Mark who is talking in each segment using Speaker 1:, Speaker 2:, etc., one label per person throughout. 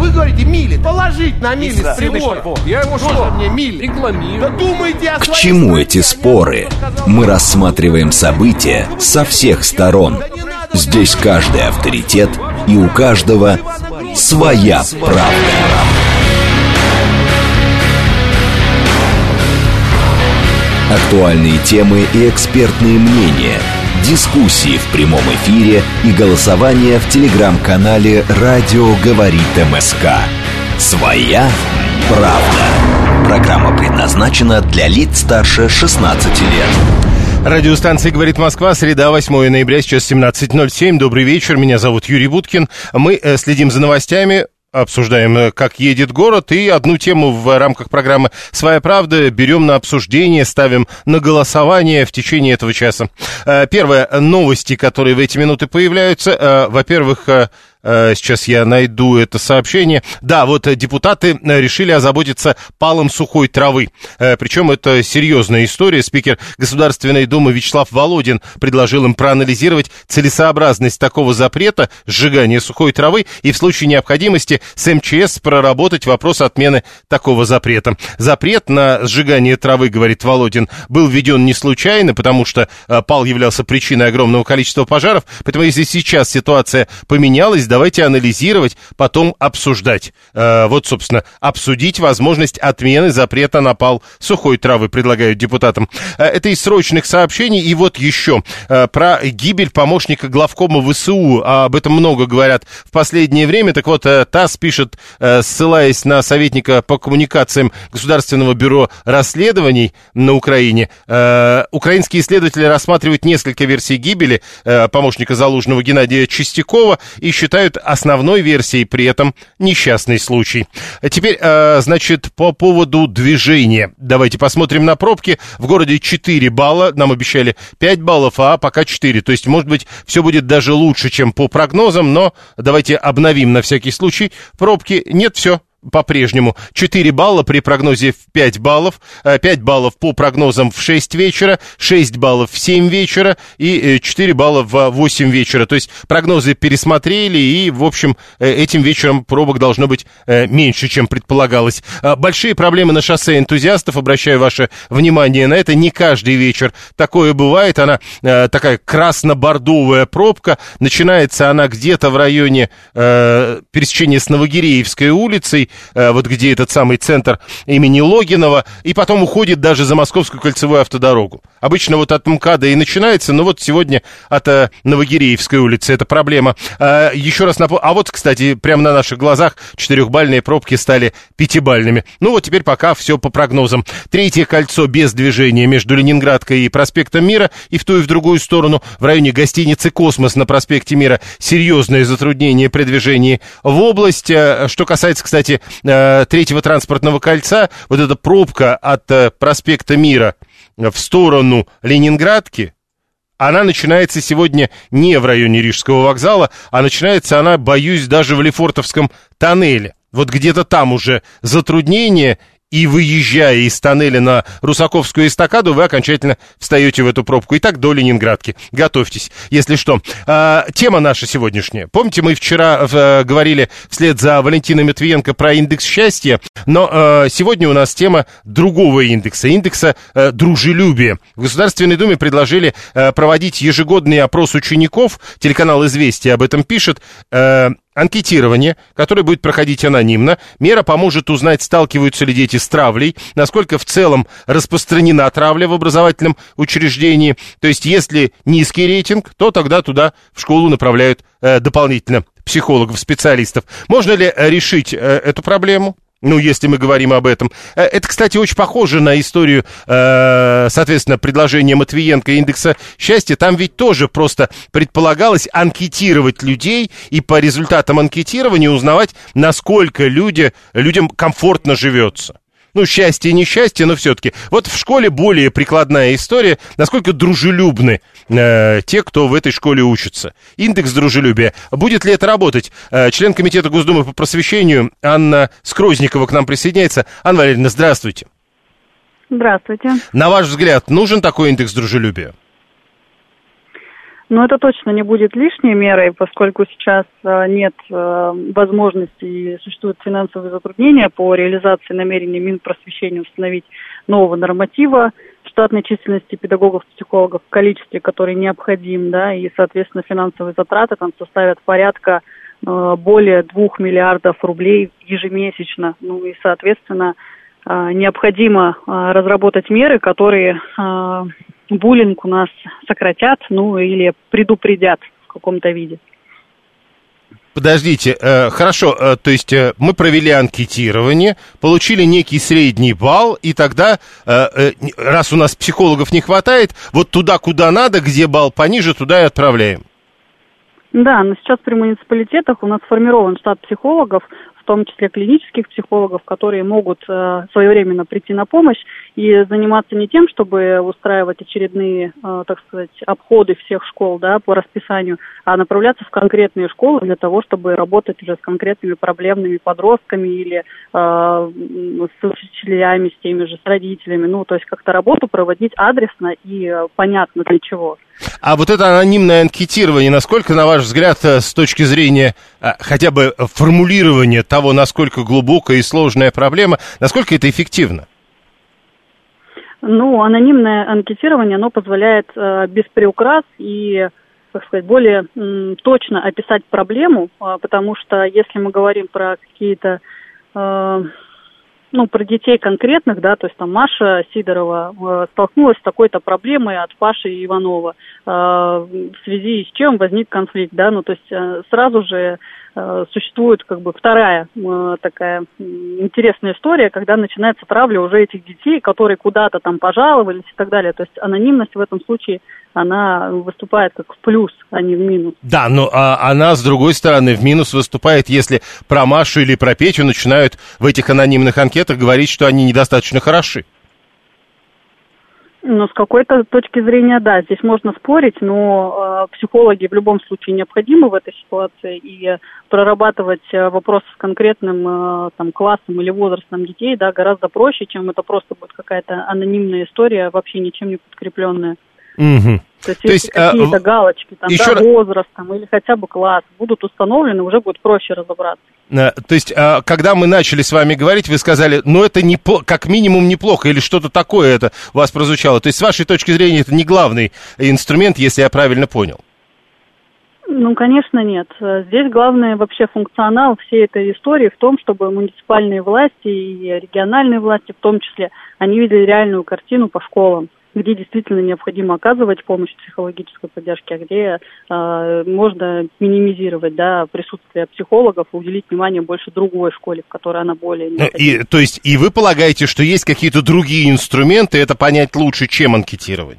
Speaker 1: вы говорите мили. Положить на мили с прибора.
Speaker 2: Я ему
Speaker 1: что мне мили?
Speaker 2: Рекламирую.
Speaker 1: Да думайте о
Speaker 3: К
Speaker 1: своей
Speaker 3: чему
Speaker 1: стране,
Speaker 3: эти
Speaker 1: а не
Speaker 3: споры?
Speaker 1: о том, что сказал
Speaker 3: Мы
Speaker 1: Путин.
Speaker 3: рассматриваем события со всех сторон. Здесь каждый авторитет, и у каждого своя правда. Актуальные темы и экспертные мнения, дискуссии в прямом эфире и голосование в телеграм-канале «Радио говорит МСК». Своя правда. Программа предназначена для лиц старше 16 лет.
Speaker 4: Радиостанция «Говорит Москва», среда, 8 ноября, сейчас 17:07. Добрый вечер, меня зовут Юрий Буткин. Мы следим за новостями, обсуждаем, как едет город, и одну тему в рамках программы «Своя правда» берем на обсуждение, ставим на голосование в течение этого часа. Первое, новости, которые в эти минуты появляются. Во-первых, сейчас я найду это сообщение. Да, вот депутаты решили озаботиться палом сухой травы. Причем это серьезная история. Спикер Государственной Думы Вячеслав Володин предложил им проанализировать целесообразность такого запрета сжигания сухой травы и в случае необходимости с МЧС проработать вопрос отмены такого запрета. Запрет на сжигание травы, говорит Володин, был введен не случайно, потому что пал являлся причиной огромного количества пожаров. Поэтому если сейчас ситуация поменялась, давайте анализировать, потом обсуждать. Вот, собственно, обсудить возможность отмены запрета на пал сухой травы, предлагают депутатам. Это из срочных сообщений. И вот еще про гибель помощника главкома ВСУ. Об этом много говорят в последнее время. Так вот, ТАСС пишет, ссылаясь на советника по коммуникациям Государственного бюро расследований на Украине, украинские исследователи рассматривают несколько версий гибели помощника Залужного Геннадия Чистякова и считают основной версией при этом несчастный случай. Теперь, значит, по поводу движения. Давайте посмотрим на пробки. В городе 4 балла, нам обещали 5 баллов, а пока 4. То есть, может быть, все будет даже лучше, чем по прогнозам, но давайте обновим на всякий случай. Пробки нет, все. По-прежнему 4 балла при прогнозе в 5 баллов, 5 баллов по прогнозам в 6 вечера, 6 баллов в 7 вечера и 4 балла в 8 вечера. То есть прогнозы пересмотрели, и, в общем, этим вечером пробок должно быть меньше, чем предполагалось. Большие проблемы на шоссе энтузиастов, обращаю ваше внимание на это. Не каждый вечер такое бывает. Она такая красно-бордовая пробка. Начинается она где-то в районе пересечения с Новогиреевской улицей, вот где этот самый центр имени Логинова, и потом уходит даже за Московскую кольцевую автодорогу. Обычно вот от МКАДа и начинается, но вот сегодня от Новогиреевской улицы это проблема. Еще раз напомню, а вот, кстати, прямо на наших глазах 4-бальные пробки стали 5-бальными. Ну вот теперь пока все по прогнозам. Третье кольцо без движения между Ленинградкой и проспектом Мира, и в ту и в другую сторону в районе гостиницы «Космос» на проспекте Мира серьезное затруднение при движении в область. Что касается, кстати, третьего транспортного кольца, вот эта пробка от проспекта Мира в сторону Ленинградки, она начинается сегодня не в районе Рижского вокзала, а начинается она, боюсь, даже в Лефортовском тоннеле. Вот где-то там уже затруднение, и выезжая из тоннеля на Русаковскую эстакаду, вы окончательно встаете в эту пробку. И так до Ленинградки. Готовьтесь, если что. Тема наша сегодняшняя. Помните, мы вчера говорили вслед за Валентиной Матвиенко про индекс счастья, но сегодня у нас тема другого индекса, индекса дружелюбия. В Государственной Думе предложили проводить ежегодный опрос учеников. Телеканал «Известия» об этом пишет. Анкетирование, которое будет проходить анонимно. Мера поможет узнать, сталкиваются ли дети с травлей, насколько в целом распространена травля в образовательном учреждении. То есть, если низкий рейтинг, то тогда туда в школу направляют дополнительно психологов, специалистов. Можно ли решить эту проблему? Ну, если мы говорим об этом. Это, кстати, очень похоже на историю, соответственно, предложения Матвиенко индекса счастья. Там ведь тоже просто предполагалось анкетировать людей и по результатам анкетирования узнавать, насколько людям комфортно живется. Ну, счастье и несчастье, но все-таки. Вот в школе более прикладная история, насколько дружелюбны те, кто в этой школе учится. Индекс дружелюбия. Будет ли это работать? Член Комитета Госдумы по просвещению Анна Скрозникова к нам присоединяется. Анна Валерьевна, здравствуйте.
Speaker 5: Здравствуйте.
Speaker 4: На ваш взгляд, нужен такой индекс дружелюбия?
Speaker 2: Но это точно не будет лишней мерой, поскольку сейчас нет возможности и существуют финансовые затруднения по реализации намерений Минпросвещения установить нового норматива штатной численности педагогов-психологов в количестве, который необходим, да, и, соответственно, финансовые затраты там составят порядка более 2 миллиардов рублей ежемесячно. Ну и, соответственно, необходимо разработать меры, которые буллинг у нас сократят, ну или предупредят в каком-то виде.
Speaker 4: Подождите, хорошо, то есть мы провели анкетирование, получили некий средний балл, и тогда, раз у нас психологов не хватает, вот туда, куда надо, где балл пониже, туда и отправляем.
Speaker 2: Да, но сейчас при муниципалитетах у нас сформирован штат психологов, в том числе клинических психологов, которые могут своевременно прийти на помощь и заниматься не тем, чтобы устраивать очередные, так сказать, обходы всех школ, да, по расписанию, а направляться в конкретные школы для того, чтобы работать уже с конкретными проблемными подростками или с учителями, с теми же, с родителями. Ну, то есть как-то работу проводить адресно и понятно для чего.
Speaker 4: А вот это анонимное анкетирование, насколько, на ваш взгляд, с точки зрения хотя бы формулирования того, насколько глубокая и сложная проблема, насколько это эффективно?
Speaker 2: Ну, анонимное анкетирование, оно позволяет без приукрас и, так сказать, более точно описать проблему, потому что если мы говорим про какие-то, про детей конкретных, да, то есть там Маша Сидорова столкнулась с такой-то проблемой от Паши Иванова, в связи с чем возник конфликт, да, ну, то есть сразу же существует как бы вторая такая интересная история, когда начинается травля уже этих детей, которые куда-то там пожаловались и так далее. То есть анонимность в этом случае, она выступает как в плюс, а не в минус.
Speaker 4: Да, но она, с другой стороны, в минус выступает, если про Машу или про Петю начинают в этих анонимных анкетах говорить, что они недостаточно хороши.
Speaker 2: Ну, с какой-то точки зрения, да, здесь можно спорить, но психологи в любом случае необходимы в этой ситуации, и прорабатывать вопрос с конкретным там классом или возрастом детей, да, гораздо проще, чем это просто будет какая-то анонимная история, вообще ничем не подкрепленная.
Speaker 4: Угу.
Speaker 2: То есть какие-то галочки, там, да, возраст там, или хотя бы класс будут установлены, уже будет проще разобраться.
Speaker 4: То есть, когда мы начали с вами говорить, вы сказали, ну, это не, как минимум неплохо, или что-то такое это у вас прозвучало. То есть, с вашей точки зрения, это не главный инструмент, если я правильно понял?
Speaker 2: Ну, конечно, нет. Здесь главное вообще функционал всей этой истории в том, чтобы муниципальные власти и региональные власти в том числе, они видели реальную картину по школам, где действительно необходимо оказывать помощь психологической поддержки, а где можно минимизировать, да, присутствие психологов и уделить внимание больше другой школе, в которой она более необходима.
Speaker 4: То есть и вы полагаете, что есть какие-то другие инструменты, это понять лучше, чем анкетирование?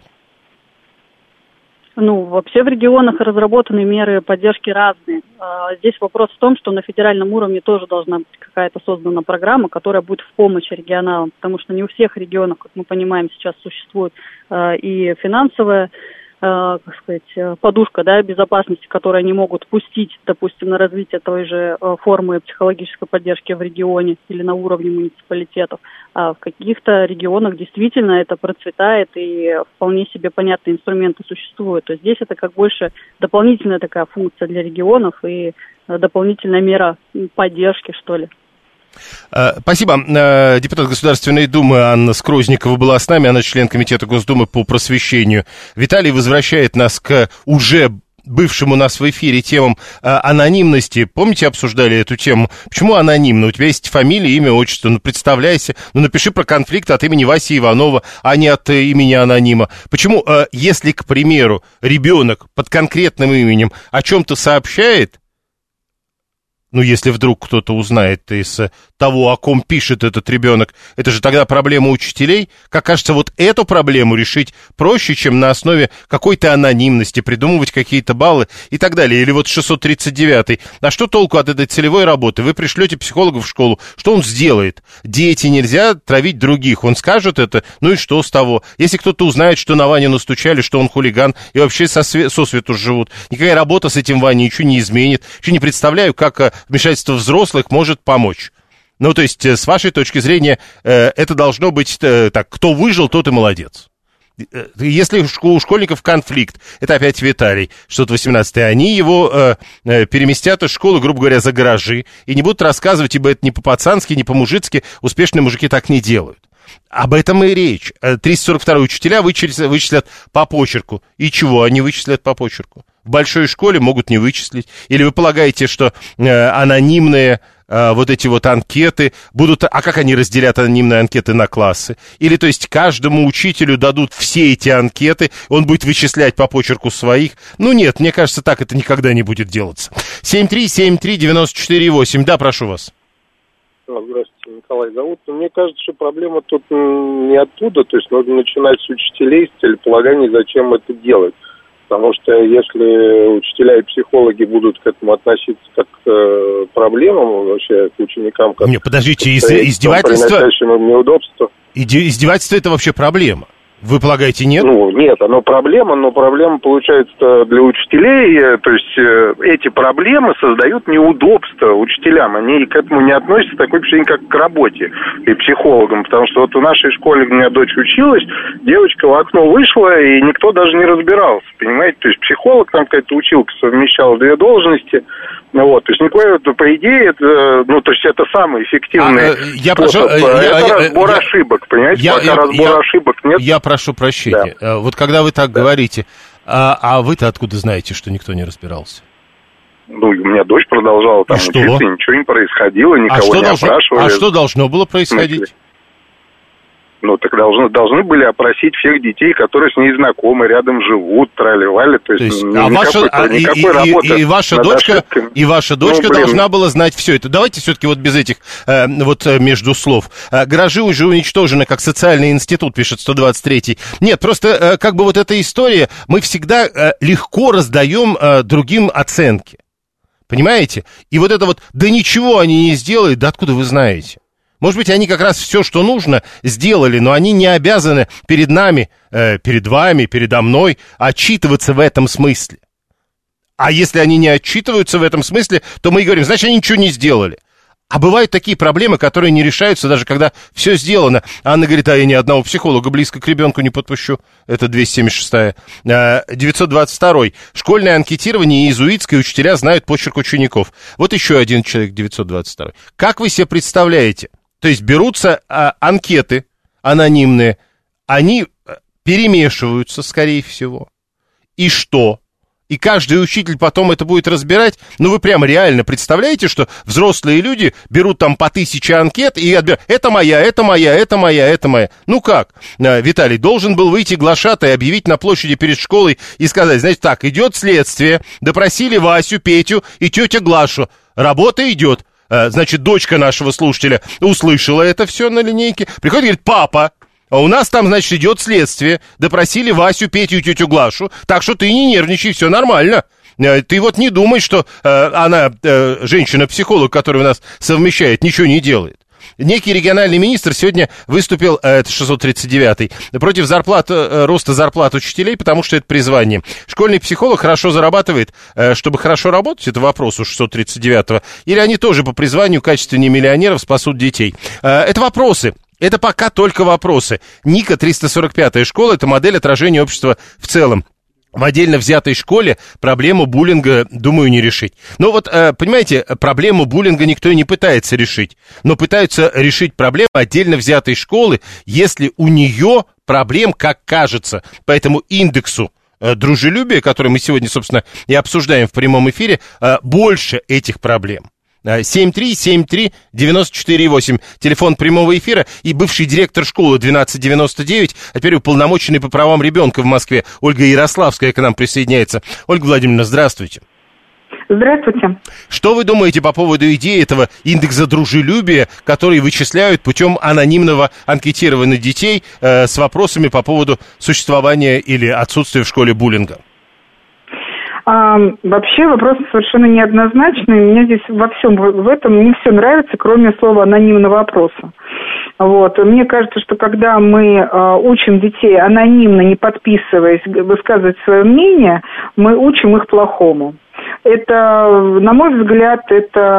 Speaker 2: Ну, вообще в регионах разработаны меры поддержки разные. Здесь вопрос в том, что на федеральном уровне тоже должна быть какая-то создана программа, которая будет в помощь регионалам, потому что не у всех регионов, как мы понимаем, сейчас существует и финансовая, как сказать, подушка, да, безопасности, которую они могут пустить, допустим, на развитие той же формы психологической поддержки в регионе или на уровне муниципалитетов. А в каких-то регионах действительно это процветает и вполне себе понятные инструменты существуют. То есть здесь это как больше дополнительная такая функция для регионов и дополнительная мера поддержки, что ли.
Speaker 4: Спасибо. Депутат Государственной Думы Анна Скрозникова была с нами, она член Комитета Госдумы по просвещению. Виталий возвращает нас к уже бывшим у нас в эфире темам анонимности. Помните, обсуждали эту тему? Почему анонимно? У тебя есть фамилия, имя, отчество. Ну, представляйся. Ну, напиши про конфликт от имени Васи Иванова, а не от имени анонима. Почему, если, к примеру, ребенок под конкретным именем о чем-то сообщает, ну, если вдруг кто-то узнает из того, о ком пишет этот ребенок, это же тогда проблема учителей. Как кажется, вот эту проблему решить проще, чем на основе какой-то анонимности, придумывать какие-то баллы и так далее. Или вот 639-й. А что толку от этой целевой работы? Вы пришлете психолога в школу, что он сделает? Дети нельзя травить других. Он скажет это, ну и что с того? Если кто-то узнает, что на Ваню настучали, что он хулиган, и вообще сосвету живут, никакая работа с этим Ваней ничего не изменит. Еще не представляю, как вмешательство взрослых может помочь. Ну, то есть, с вашей точки зрения, это должно быть так, кто выжил, тот и молодец. Если у школьников конфликт, это опять Виталий, 618-й, они его переместят из школы, грубо говоря, за гаражи, и не будут рассказывать, ибо это не по-пацански, не по-мужицки, успешные мужики так не делают. Об этом и речь. 342-е учителя вычислят по почерку. И чего они вычислят по почерку? В большой школе могут не вычислить. Или вы полагаете, что анонимные вот эти вот анкеты будут... А как они разделят анонимные анкеты на классы? Или, то есть, каждому учителю дадут все эти анкеты, он будет вычислять по почерку своих? Ну, нет, мне кажется, так это никогда не будет делаться. 7373948. Да, прошу вас.
Speaker 5: Здравствуйте, Николай зовут. Мне кажется, что проблема тут не оттуда, то есть нужно начинать с учителей, с целеполагания, зачем это делать. Потому что если учителя и психологи будут к этому относиться как к проблемам, вообще к ученикам... Как
Speaker 4: нет, подождите, издевательство...
Speaker 5: Неудобство.
Speaker 4: Издевательство — это вообще проблема. Вы полагаете, нет?
Speaker 5: Ну, нет, оно проблема, но проблема получается для учителей, то есть эти проблемы создают неудобства учителям, они к этому не относятся такое впечатление, как к работе и психологам, потому что вот в нашей школе, где у меня дочь училась, девочка в окно вышла, и никто даже не разбирался, понимаете, то есть психолог, там какая-то училка совмещала две должности, вот, то есть никакой, по идее, это, ну, то есть это самый эффективный способ, разбор ошибок, понимаете, пока разбора ошибок нет.
Speaker 4: Я прошу прощения, да. Вот когда вы так говорите, а вы-то откуда знаете, что никто не разбирался?
Speaker 5: Ну, у меня дочь продолжала там учиться, и ничего не происходило, никого не опрашивали.
Speaker 4: А что должно было происходить?
Speaker 5: Ну, так должны были опросить всех детей, которые с ней знакомы, рядом живут, трали-вали. То есть никакой работы. И ваша дочка должна была знать все это. Давайте все-таки вот без этих вот между слов. Гаражи уже уничтожены как социальный институт, пишет 123-й. Нет, просто как бы вот эта история, мы всегда легко раздаем другим оценки. Понимаете? И вот это вот, да ничего они не сделают, да откуда вы знаете? Может быть, они как раз все, что нужно, сделали, но они не обязаны перед нами, перед вами, передо мной отчитываться в этом смысле. А если они не отчитываются в этом смысле, то мы и говорим, значит, они ничего не сделали. А бывают такие проблемы, которые не решаются, даже когда все сделано. Анна говорит, я ни одного психолога близко к ребенку не подпущу. Это 276-я. 922-й. Школьное анкетирование и иезуитское, учителя знают почерк учеников. Вот еще один человек, 922-й. Как вы себе представляете? То есть берутся анкеты анонимные, они перемешиваются, скорее всего. И что? И каждый учитель потом это будет разбирать? Ну, вы прямо реально представляете, что взрослые люди берут там по 1000 анкет и отбирают. Это моя, это моя, это моя, это моя. Ну как? Виталий, должен был выйти глашатай, объявить на площади перед школой и сказать, значит так, идет следствие, допросили Васю, Петю и тетю Глашу. Работа идет. Значит, дочка нашего слушателя услышала это все на линейке, приходит и говорит, папа, а у нас там, значит, идет следствие, допросили Васю, Петю и тетю Глашу, так что ты не нервничай, все нормально. Ты вот не думай, что она, женщина-психолог, которая у нас совмещает, ничего не делает. Некий региональный министр сегодня выступил, это 639-й, против роста зарплат учителей, потому что это призвание. Школьный психолог хорошо зарабатывает, чтобы хорошо работать, это вопрос у 639-го, или они тоже по призванию качественнее миллионеров спасут детей. Это вопросы. Это пока только вопросы. Ника, 345-я школа, это модель отражения общества в целом. В отдельно взятой школе проблему буллинга, думаю, не решить. Но вот, понимаете, проблему буллинга никто и не пытается решить. Но пытаются решить проблему отдельно взятой школы, если у нее проблем, как кажется, по этому индексу дружелюбия, который мы сегодня, собственно, и обсуждаем в прямом эфире, больше этих проблем. 7373948, телефон прямого эфира, и бывший директор школы 1299, а теперь уполномоченный по правам ребенка в Москве Ольга Ярославская к нам присоединяется. Ольга Владимировна, здравствуйте.
Speaker 6: Здравствуйте.
Speaker 4: Что вы думаете по поводу идеи этого индекса дружелюбия, который вычисляют путем анонимного анкетирования детей с вопросами по поводу существования или отсутствия в школе буллинга?
Speaker 6: Вообще вопрос совершенно неоднозначный. Мне здесь во всем в этом не все нравится, кроме слова анонимного опроса. Вот. Мне кажется, что когда мы учим детей анонимно, не подписываясь, высказывать свое мнение, мы учим их плохому. Это, на мой взгляд, это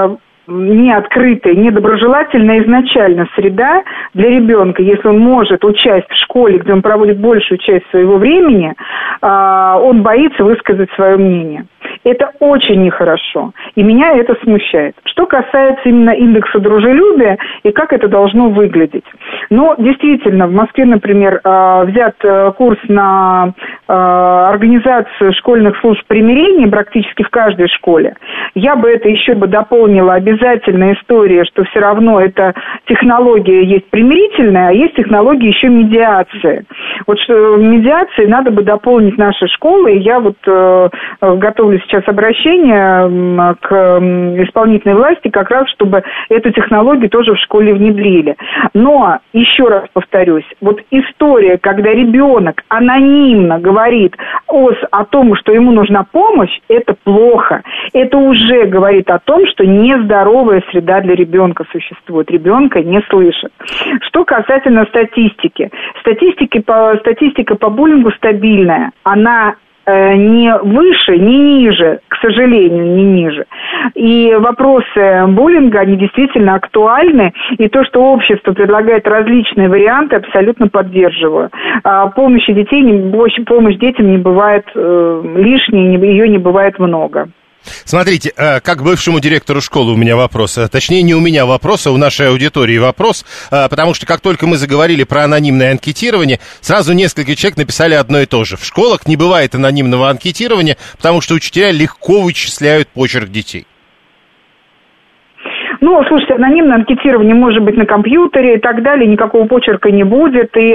Speaker 6: неоткрытая, недоброжелательная изначально среда для ребенка, если он может участь в школе, где он проводит большую часть своего времени, он боится высказать свое мнение. Это очень нехорошо, и меня это смущает. Что касается именно индекса дружелюбия и как это должно выглядеть. Ну, действительно, в Москве, например, взят курс на организацию школьных служб примирения практически в каждой школе. Я бы это еще бы дополнила обязательно историей, что все равно эта технология есть примирительная, а есть технология еще медиации. Вот что медиации надо бы дополнить наши школы, и я вот готовлю сейчас обращение к исполнительной власти как раз, чтобы эту технологию тоже в школе внедрили. Но, еще раз повторюсь, вот история, когда ребенок анонимно говорит о том, что ему нужна помощь, это плохо. Это уже говорит о том, что нездоровая среда для ребенка существует. Ребенка не слышат. Что касательно статистики. Статистика по буллингу стабильная. Она не выше, не ниже, к сожалению, не ниже. И вопросы буллинга, они действительно актуальны. И то, что общество предлагает различные варианты, абсолютно поддерживаю. Помощь детям не бывает лишней, ее не бывает много.
Speaker 4: Смотрите, как бывшему директору школы у меня вопрос, точнее не у меня вопрос, а у нашей аудитории вопрос, потому что как только мы заговорили про анонимное анкетирование, сразу несколько человек написали одно и то же. В школах не бывает анонимного анкетирования, потому что учителя легко вычисляют почерк детей.
Speaker 6: Ну, слушайте, анонимное анкетирование может быть на компьютере и так далее, никакого почерка не будет. И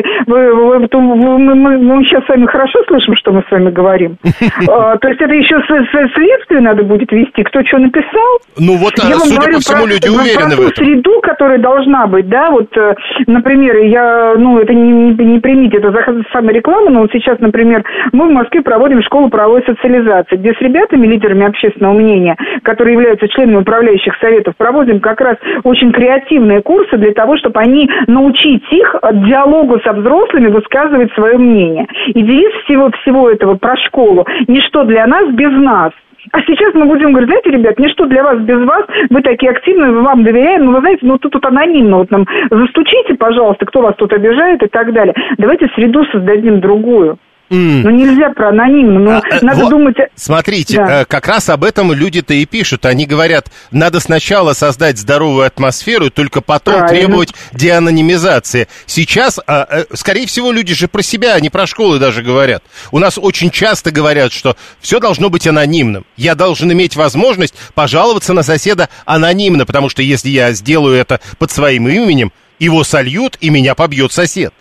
Speaker 6: мы сейчас с вами хорошо слышим, что мы с вами говорим. То есть это еще следствие надо будет вести, кто что написал.
Speaker 4: Ну вот, судя по всему, люди уверены в этом.
Speaker 6: Про ту среду, которая должна быть, да, вот, например, это не примите, это самая реклама, но вот сейчас, например, мы в Москве проводим школу правовой социализации, где с ребятами, лидерами общественного мнения, которые являются членами управляющих советов, проводим как раз очень креативные курсы для того, чтобы они научить их диалогу со взрослыми высказывать свое мнение. И девиз всего этого про школу «Ничто для нас без нас». А сейчас мы будем говорить, знаете, ребят, ничто для вас без вас, вы такие активные, мы вам доверяем, но вы знаете, тут анонимно, вот нам застучите, пожалуйста, кто вас тут обижает и так далее. Давайте среду создадим другую. Ну, нельзя про анонимно, но надо думать...
Speaker 4: Смотрите, да. Как раз об этом люди-то и пишут. Они говорят, надо сначала создать здоровую атмосферу, только потом требовать деанонимизации. Сейчас, скорее всего, люди же про себя, а не про школы даже говорят. У нас очень часто говорят, что все должно быть анонимным. Я должен иметь возможность пожаловаться на соседа анонимно, потому что если я сделаю это под своим именем, его сольют, и меня побьет сосед.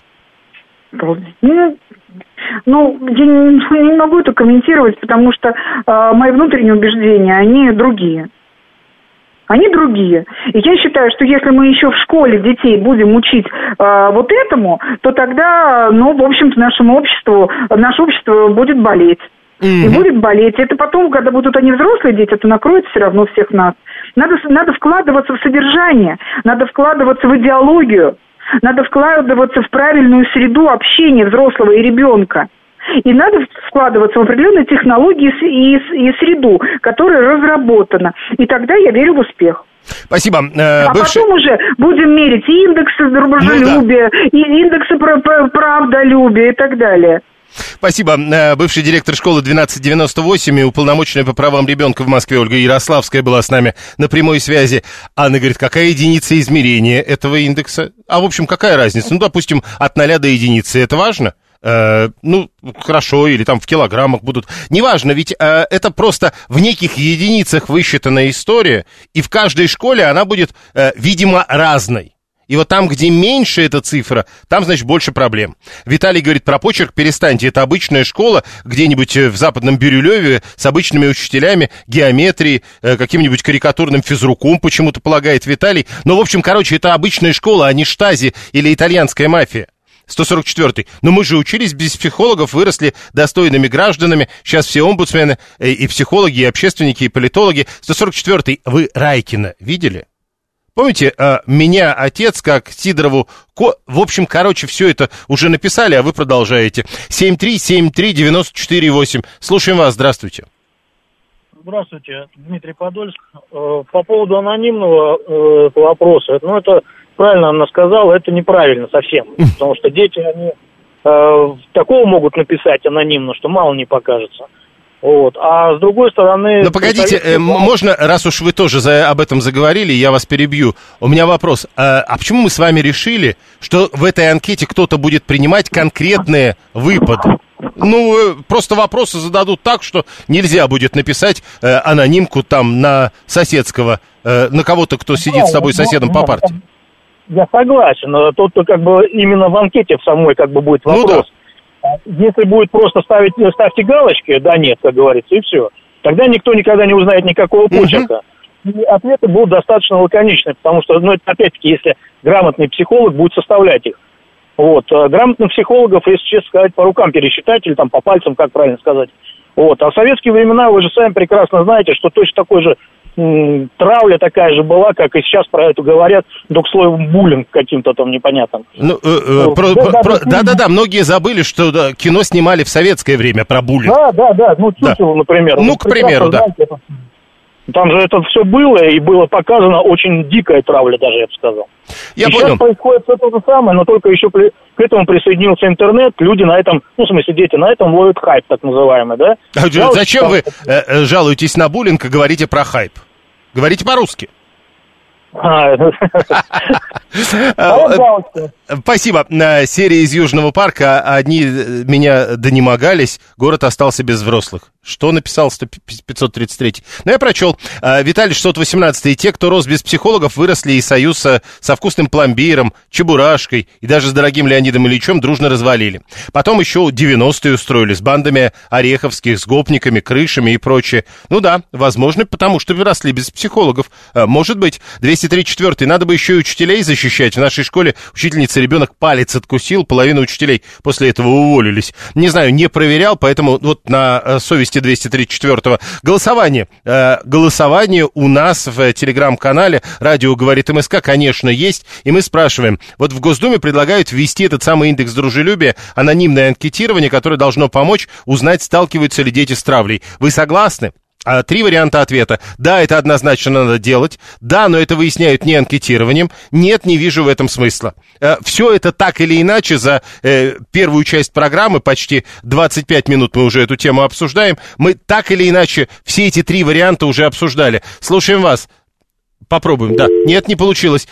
Speaker 6: Ну, я не могу это комментировать, потому что мои внутренние убеждения, они другие. Они другие. И я считаю, что если мы еще в школе детей будем учить вот этому, то тогда, в общем-то, наше общество будет болеть. И будет болеть. Это потом, когда будут они взрослые дети, это накроет все равно всех нас. Надо вкладываться в содержание, надо вкладываться в идеологию. Надо вкладываться в правильную среду общения взрослого и ребенка. И надо вкладываться в определенные технологии и среду, которая разработана. И тогда я верю в успех.
Speaker 4: Спасибо.
Speaker 6: Потом уже будем мерить и индексы дружелюбия, и индексы правдолюбия и так далее.
Speaker 4: Спасибо. Бывший директор школы 1298 и уполномоченная по правам ребенка в Москве Ольга Ярославская была с нами на прямой связи. Анна говорит, какая единица измерения этого индекса? А в общем, какая разница? Допустим, от 0 до единицы. Это важно? Хорошо, или там в килограммах будут. Неважно, ведь это просто в неких единицах высчитанная история, и в каждой школе она будет, видимо, разной. И вот там, где меньше эта цифра, там, значит, больше проблем. Виталий говорит, про почерк перестаньте. Это обычная школа где-нибудь в Западном Бирюлеве с обычными учителями геометрии, каким-нибудь карикатурным физруком, почему-то полагает Виталий. Но, в общем, это обычная школа, а не штази или итальянская мафия. 144-й. Но мы же учились без психологов, выросли достойными гражданами. Сейчас все омбудсмены, и психологи, и общественники, и политологи. 144-й. Вы Райкина видели? Помните, меня отец, как Сидорову... В общем, все это уже написали, а вы продолжаете. 7373948. Слушаем вас, здравствуйте.
Speaker 7: Здравствуйте, Дмитрий Подольск. По поводу анонимного вопроса, это правильно она сказала, это неправильно совсем, потому что дети, они такого могут написать анонимно, что мало не покажется. Вот. А с другой стороны...
Speaker 4: Но погодите, можно, раз уж вы тоже об этом заговорили, я вас перебью. У меня вопрос. А почему мы с вами решили, что в этой анкете кто-то будет принимать конкретные выпады? Просто вопросы зададут так, что нельзя будет написать анонимку там на соседского, на кого-то, кто сидит с тобой соседом по партии.
Speaker 7: Я согласен, но тут именно в анкете в самой будет вопрос. Да. Если будет просто ставьте галочки, да, нет, как говорится, и все, тогда никто никогда не узнает никакого почерка. И ответы будут достаточно лаконичны, потому что, это опять-таки, если грамотный психолог будет составлять их. Вот. Грамотных психологов, если честно сказать, по рукам пересчитать или по пальцам, как правильно сказать. Вот. А в советские времена, вы же сами прекрасно знаете, что точно такой же травля такая же была, как и сейчас про это говорят, только слоем буллинг каким-то там непонятным.
Speaker 4: Да-да-да, многие забыли, что кино снимали в советское время про буллинг.
Speaker 7: Да, Чучело, например.
Speaker 4: К примеру, да.
Speaker 7: Там же это все было, и было показано очень дикая травля даже, я бы сказал.
Speaker 4: Я понял.
Speaker 7: Сейчас происходит все то же самое, но только еще к этому присоединился интернет, люди на этом, дети на этом ловят хайп, так называемый, да?
Speaker 4: Зачем вы жалуетесь на буллинг и говорите про хайп? Говорите по-русски. Спасибо. Серия из Южного парка. Одни меня донемогались, город остался без взрослых. Что написал 533? Я прочел. Виталий 618. Те, кто рос без психологов, выросли из союза со вкусным пломбиром, чебурашкой и даже с дорогим Леонидом Ильичем дружно развалили. Потом еще 90-е устроили с бандами ореховских, с гопниками, крышами и прочее. Возможно, потому что выросли без психологов. Может быть. 234. Надо бы еще и учителей защищать. В нашей школе учительница ребенок палец откусил, половина учителей после этого уволились. Не знаю, не проверял, поэтому на совести 234-го. Голосование. Голосование у нас в телеграм-канале «Радио говорит МСК», конечно, есть. И мы спрашиваем. В Госдуме предлагают ввести этот самый индекс дружелюбия, анонимное анкетирование, которое должно помочь узнать, сталкиваются ли дети с травлей. Вы согласны? 3 варианта ответа. Да, это однозначно надо делать. Да, но это выясняют не анкетированием. Нет, не вижу в этом смысла. Все это так или иначе за первую часть программы, почти 25 минут мы уже эту тему обсуждаем. Мы так или иначе все эти 3 варианта уже обсуждали. Слушаем вас. Попробуем, да. Нет, не получилось.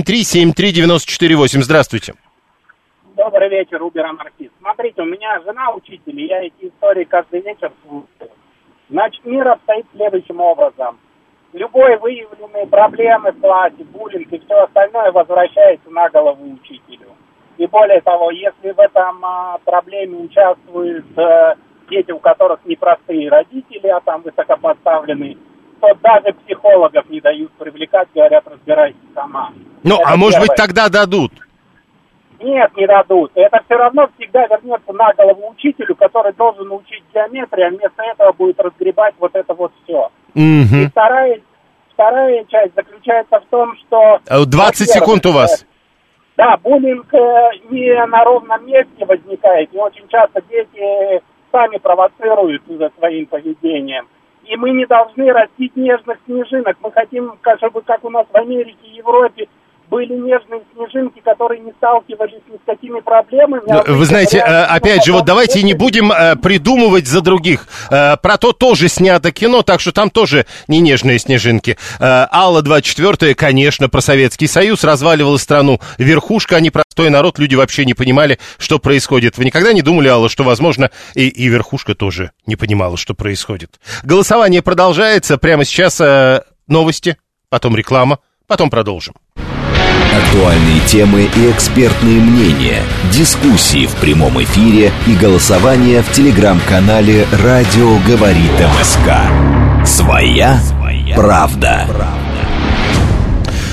Speaker 4: 7373948. Здравствуйте.
Speaker 8: Добрый вечер, Убер-анархист. Смотрите, у меня жена учитель, и я эти истории каждый вечер слушаю. Значит, мир обстоит следующим образом. Любые выявленные проблемы в классе, буллинг и все остальное возвращается на голову учителю. И более того, если в этом проблеме участвуют дети, у которых непростые родители, а там высокопоставленные, то даже психологов не дают привлекать, говорят, разбирайся сама.
Speaker 4: Может быть, тогда дадут?
Speaker 8: Нет, не дадут. Это все равно всегда вернется на голову учителю, который должен учить геометрию, а вместо этого будет разгребать это все. И вторая часть заключается в том, что...
Speaker 4: 20 секунд у вас.
Speaker 8: Да, буллинг не на ровном месте возникает, и очень часто дети сами провоцируют за своим поведением. И мы не должны растить нежных снежинок. Мы хотим, чтобы как у нас в Америке и Европе были нежные снежинки, которые не сталкивались ни с какими проблемами.
Speaker 4: Вы знаете, опять же, давайте не будем придумывать за других. Про то тоже снято кино, так что там тоже не нежные снежинки. Алла 24-я, конечно, про Советский Союз, разваливала страну. Верхушка, а не простой народ, люди вообще не понимали, что происходит. Вы никогда не думали, Алла, что, возможно, и верхушка тоже не понимала, что происходит? Голосование продолжается. Прямо сейчас новости, потом реклама, потом продолжим.
Speaker 3: Актуальные темы и экспертные мнения, дискуссии в прямом эфире и голосование в телеграм-канале «Радио говорит МСК». Своя правда.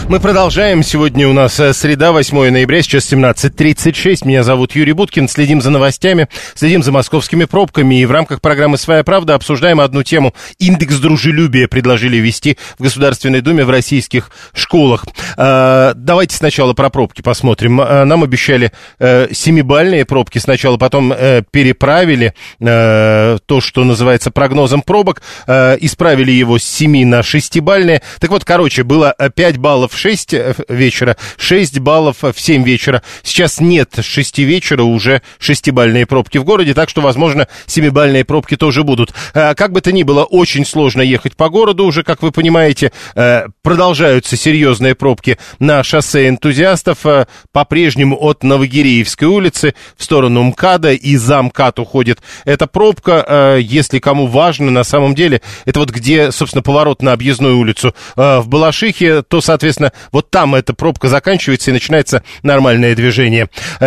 Speaker 4: Мы продолжаем. Сегодня у нас среда, 8 ноября, сейчас 17:36. Меня зовут Юрий Буткин. Следим за новостями, следим за московскими пробками. И в рамках программы «Своя правда» обсуждаем одну тему. Индекс дружелюбия предложили ввести в Государственной Думе в российских школах. Давайте сначала про пробки посмотрим. Нам обещали 7-бальные пробки сначала, потом переправили то, что называется прогнозом пробок. Исправили его с 7 на 6-бальные. Так вот, короче, было 5 баллов в 6 вечера, 6 баллов в 7 вечера. Сейчас нет с 6 вечера уже 6-бальные пробки в городе, так что, возможно, 7-бальные пробки тоже будут. Как бы то ни было, очень сложно ехать по городу уже, как вы понимаете. Продолжаются серьезные пробки на шоссе Энтузиастов. По-прежнему от Новогиреевской улицы в сторону МКАДа и за МКАД уходит эта пробка. Если кому важно, на самом деле, это вот где, собственно, поворот на объездную улицу в Балашихе, то, соответственно, вот там эта пробка заканчивается и начинается нормальное движение.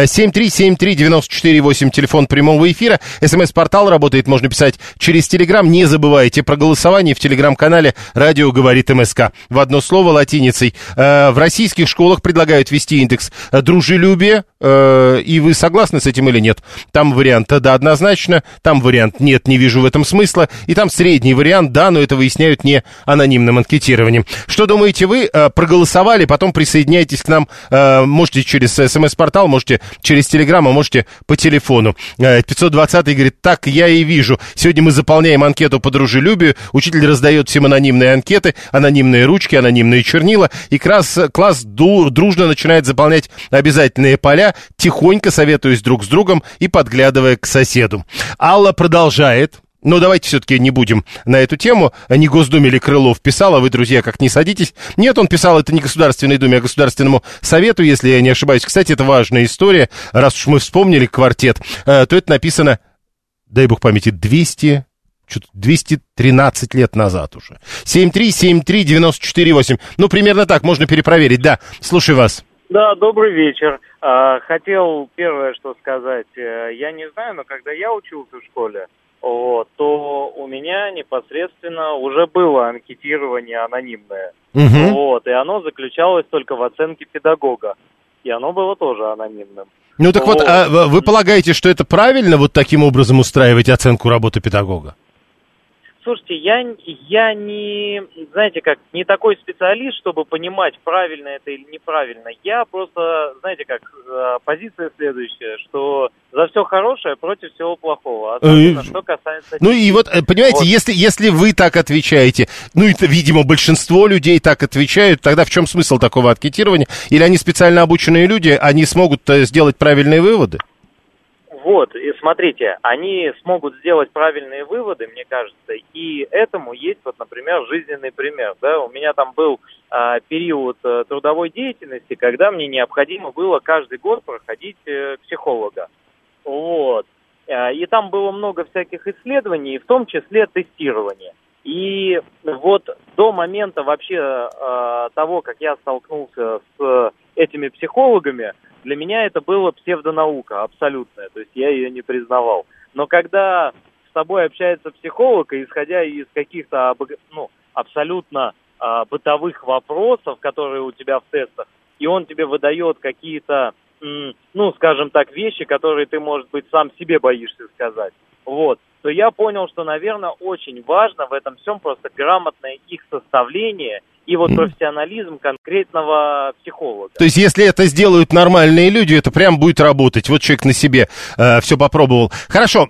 Speaker 4: 7373948, телефон прямого эфира. СМС-портал работает, можно писать через Телеграм. Не забывайте про голосование в Телеграм-канале «Радио говорит МСК». В одно слово латиницей. В российских школах предлагают ввести индекс дружелюбия. И вы согласны с этим или нет? Там вариант «да» однозначно, там вариант «нет, не вижу в этом смысла», и там средний вариант «да», но это выясняют не анонимным анкетированием. Что думаете вы? Проголосовали, потом присоединяйтесь к нам. Можете через СМС-портал, можете через Телеграм, а можете по телефону. 520-й говорит: так я и вижу. Сегодня мы заполняем анкету по дружелюбию. Учитель раздает всем анонимные анкеты, анонимные ручки, анонимные чернила. И класс дружно начинает заполнять обязательные поля, тихонько советуясь друг с другом и подглядывая к соседу. Алла продолжает. Но давайте все-таки не будем на эту тему. Не Госдуме ли Крылов писал, а вы, друзья, как не садитесь. Нет, он писал это не Государственной Думе, а Государственному Совету, если я не ошибаюсь. Кстати, это важная история. Раз уж мы вспомнили квартет, то это написано, дай бог памяти, 213 лет назад уже. 7373948. Ну, примерно так, можно перепроверить. Да, слушаю вас.
Speaker 9: Да, добрый вечер. Хотел первое, что сказать. Я не знаю, но когда я учился в школе, то у меня непосредственно уже было анкетирование анонимное. Угу. И оно заключалось только в оценке педагога. И оно было тоже анонимным.
Speaker 4: Ну так вот, вы полагаете, что это правильно вот таким образом устраивать оценку работы педагога?
Speaker 9: Слушайте, я не, знаете как, не такой специалист, чтобы понимать, правильно это или неправильно. Я просто, знаете как, позиция следующая, что за все хорошее против всего плохого. Особенно, что касается...
Speaker 4: Ну и вот, понимаете, вот. Если вы так отвечаете, ну это, видимо, большинство людей так отвечают, тогда в чем смысл такого анкетирования? Или они специально обученные люди, они смогут сделать правильные выводы?
Speaker 9: Вот, и смотрите, они смогут сделать правильные выводы, мне кажется, и этому есть, вот, например, жизненный пример, да, у меня там был период трудовой деятельности, когда мне необходимо было каждый год проходить психолога, вот, и там было много всяких исследований, в том числе тестирования, и вот до момента вообще того, как я столкнулся с этими психологами, для меня это была псевдонаука абсолютная, то есть я ее не признавал. Но когда с тобой общается психолог, и исходя из каких-то абсолютно бытовых вопросов, которые у тебя в тестах, и он тебе выдает какие-то, скажем так, вещи, которые ты, может быть, сам себе боишься сказать, вот, то я понял, что, наверное, очень важно в этом всем просто грамотное их составление и вот профессионализм конкретного психолога.
Speaker 4: То есть, если это сделают нормальные люди, это прям будет работать. Вот человек на себе все попробовал. Хорошо.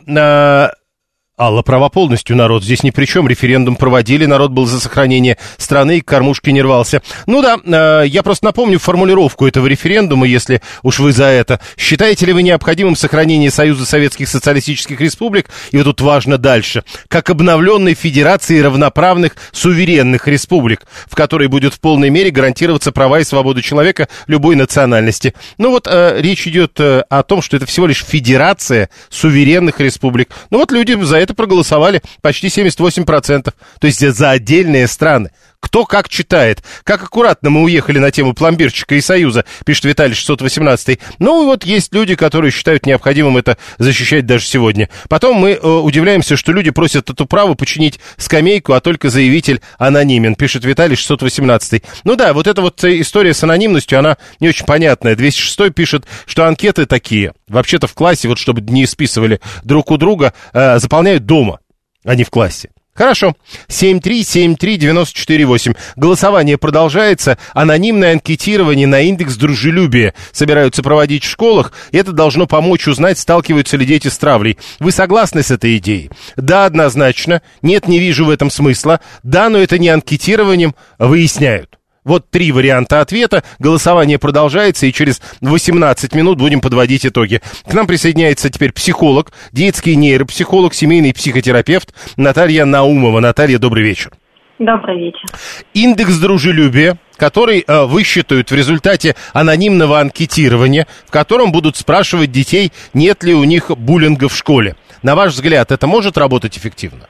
Speaker 4: Алла права полностью, народ здесь ни при чем. Референдум проводили, народ был за сохранение страны, к кормушке не рвался. Ну да, я просто напомню формулировку этого референдума, если уж вы за это. Считаете ли вы необходимым сохранение Союза Советских Социалистических Республик, и вот тут важно дальше, как обновленной федерации равноправных суверенных республик, в которой будет в полной мере гарантироваться права и свободы человека любой национальности? Ну вот речь идет о том, что это всего лишь федерация суверенных республик. Ну вот люди за это проголосовали почти 78%. То есть за отдельные страны. кто как читает. Как аккуратно мы уехали на тему пломбирчика и Союза, пишет Виталий 618. Ну, вот есть люди, которые считают необходимым это защищать даже сегодня. Потом мы удивляемся, что люди просят эту право починить скамейку, а только заявитель анонимен, пишет Виталий 618. Ну да, вот эта вот история с анонимностью, она не очень понятная. 206 пишет, что анкеты такие, вообще-то в классе, вот чтобы не списывали друг у друга, заполняют дома, а не в классе. Хорошо. 7373948. Голосование продолжается. Анонимное анкетирование на индекс дружелюбия собираются проводить в школах. И это должно помочь узнать, сталкиваются ли дети с травлей. Вы согласны с этой идеей? Да, однозначно. Нет, не вижу в этом смысла. Да, но это не анкетированием выясняют. Вот 3 варианта ответа. Голосование продолжается, и через 18 минут будем подводить итоги. К нам присоединяется теперь психолог, детский нейропсихолог, семейный психотерапевт Наталья Наумова. Наталья, добрый вечер.
Speaker 10: Добрый вечер.
Speaker 4: Индекс дружелюбия, который высчитают в результате анонимного анкетирования, в котором будут спрашивать детей, нет ли у них буллинга в школе. На ваш взгляд, это может работать эффективно?